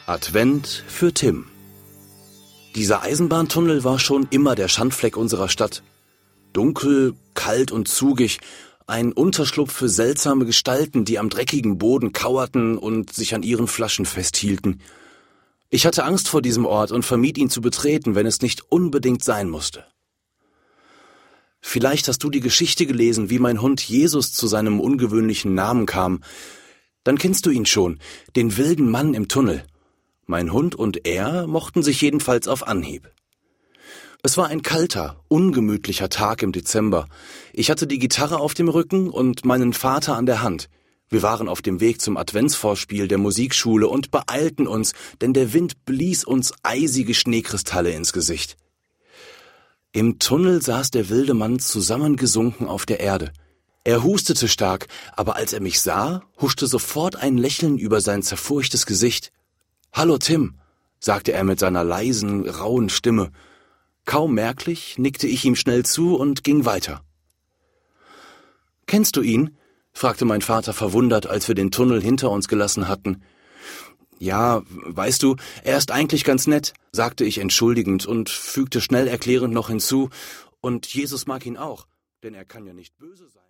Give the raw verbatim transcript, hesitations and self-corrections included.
Advent für Tim. Dieser Eisenbahntunnel war schon immer der Schandfleck unserer Stadt. Dunkel, kalt und zugig, ein Unterschlupf für seltsame Gestalten, die am dreckigen Boden kauerten und sich an ihren Flaschen festhielten. Ich hatte Angst vor diesem Ort und vermied ihn zu betreten, wenn es nicht unbedingt sein musste. Vielleicht hast du die Geschichte gelesen, wie mein Hund Jesus zu seinem ungewöhnlichen Namen kam. Dann kennst du ihn schon, den wilden Mann im Tunnel. Mein Hund und er mochten sich jedenfalls auf Anhieb. Es war ein kalter, ungemütlicher Tag im Dezember. Ich hatte die Gitarre auf dem Rücken und meinen Vater an der Hand. Wir waren auf dem Weg zum Adventsvorspiel der Musikschule und beeilten uns, denn der Wind blies uns eisige Schneekristalle ins Gesicht. Im Tunnel saß der wilde Mann zusammengesunken auf der Erde. Er hustete stark, aber als er mich sah, huschte sofort ein Lächeln über sein zerfurchtes Gesicht. »Hallo Tim«, sagte er mit seiner leisen, rauen Stimme. Kaum merklich nickte ich ihm schnell zu und ging weiter. »Kennst du ihn?« fragte mein Vater verwundert, als wir den Tunnel hinter uns gelassen hatten. »Ja, weißt du, er ist eigentlich ganz nett«, sagte ich entschuldigend und fügte schnell erklärend noch hinzu, »und Jesus mag ihn auch, denn er kann ja nicht böse sein.«